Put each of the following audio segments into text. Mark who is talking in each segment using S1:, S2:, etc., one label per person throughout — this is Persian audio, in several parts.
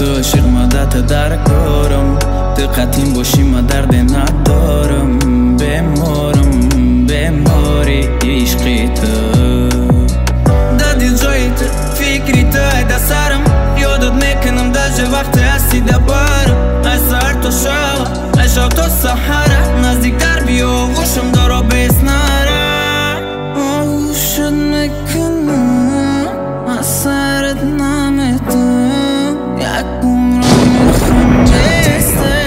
S1: تو عاشق مدت در کارم، دقتیم باشی ما درد ندارم. بیماری عشقی تو دادی جایی تو، فکری تو ایده سرم. یادت میکنم دجه وقت هستی دبارم. ای سهر تو شب، ای شب تو سحره. نزدیک در بیا گوشم دارا بسناره. آغوشت میکنم از سرت نمیتونم، یک عمر میخوام بیسته.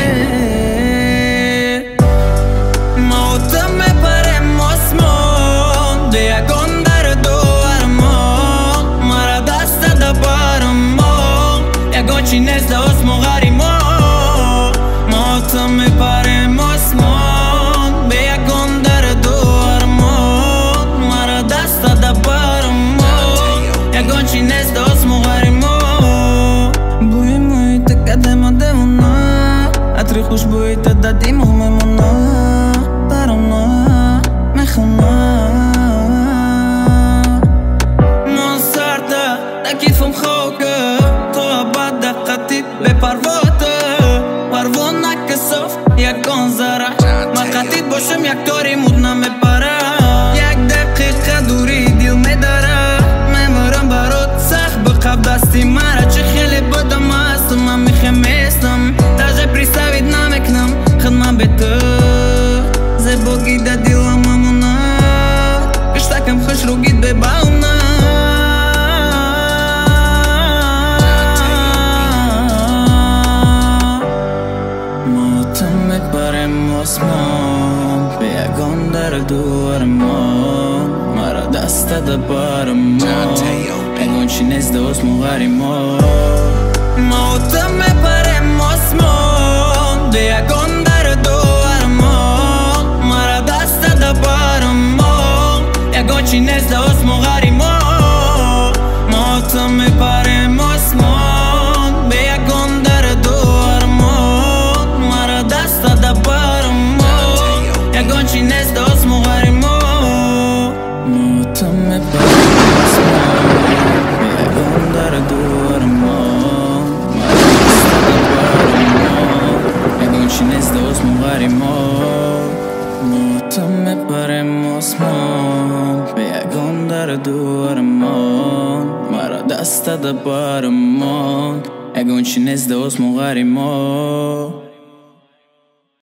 S1: موتم میپرم آسمان، به یکان در دو ارمان. مرا دست دبارم ما، یکان چی نیست آسمان غریما. موتم میپرم آسمان، به یکان در دو ارمان. مرا دست دبارم ما، یکان چی نیست آسمان غریما. بوی محیط قدم دمونا، عطر خوشبویت دادی میمونا. برام نه میخوام من سرده نکیفم خوکه. تو ابد دقتیت به پرواته، پروا نکساف یکان زره. من قطیت باشم یک تاری مود نمیپره. یک دقیقه دوری دیل میداره. میمارم برات سخت بقب دستی مرا. چه خیلی بدم هستم من میخمیستم. تجه پریستوید نمیکنم خدمت به تو. زیباگی ده دیلم همونه، کشتکم خوش رو گید به باونه. موتم میپرم آسمان، به یکان در دو ارمان. مرا دست دبارم ما، یکان چی نیست آسمان غریما. موتم میپرم آسمان، به یکان در دو ارمان. مرا دست دبارم ما، یکان چی نیست آسمان غریما. موتم میپرم آسمان، به یکان در دو ارمان. مرا دست دبارم ما، یکان چی نیست آسمان غریما. موتم میپرم آسمان، به یکان در دو ارمان. چی نیست آسمان غریما. موتم میپرم آسمان، به یکان در دو ارمان. مرا دست دبارم مان، یکان چی نیست آسمان غریما.